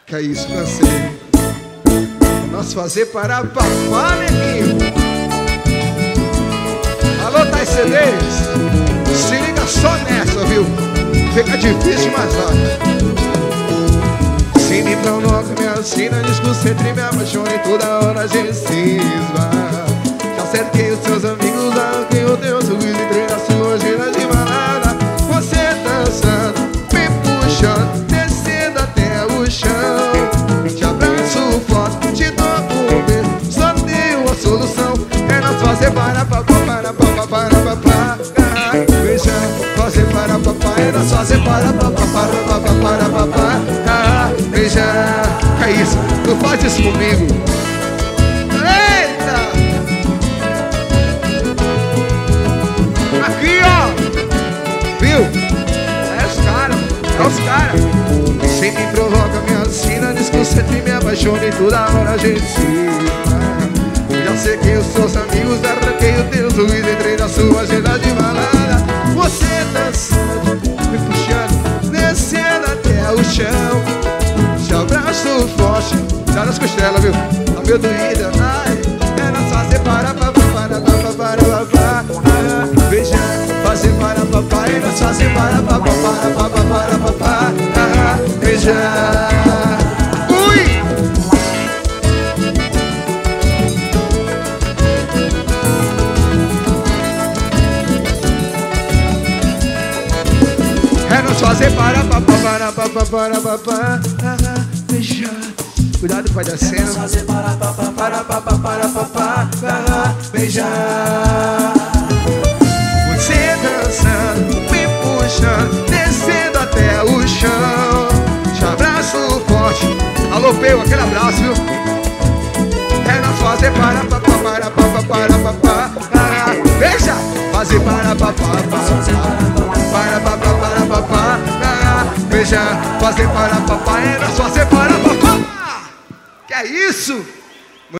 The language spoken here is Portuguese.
Que é isso, cansei. Nós fazer para papá, neguinho. Alô, Tais CDs, se liga só nessa, viu? Fica difícil, mas olha. Se me provoca, me assina, discurso entre me apaixona e toda hora a gente se esbarra. Já cerquei os seus amigos, arranquei o teu sorriso, entrei na sua agenda de balada. Você dançando, me puxando, descendo até o chão. Te abraço forte, te dou um beijo, só tenho uma solução. É nós fazer para papá, para papá, para papá. Beijar, fazer para papá, é nós fazer para papá, para papá, para papá. Beijar, é isso, tu faz isso comigo. Eita! Aqui, ó, viu? É os caras, é os caras. Se me provoca, me assina, discurso entre me apaixona e toda hora a gente se esbarra. Já sequei os seus amigos, arranquei o teu sorriso, entrei na sua agenda de balada. Você dançando, me puxando, descendo até o chão. Te abraço forte, dá nas costelas, viu? Tá meio doída, ai. É nós fazer para papá, para papá, para papá. Beijar, fazer para papai, é nós fazer para papá, para papá, para papá. Beijar. Ui! É nós fazer para papá, para papá, para papá. Beijar. Cuidado, vai descendo. É nós fazer para papá, para papá, para papá. Beijar. Você dançando, me puxando, descendo até o chão. Te abraço forte. Alô, Peu, aquele abraço, viu? É nós fazer para papá, para papá, para papá. Beija. Fazer para papá, para papá, para papá. Beijar, fazer para papai, é nós fazer para papá. Que é isso?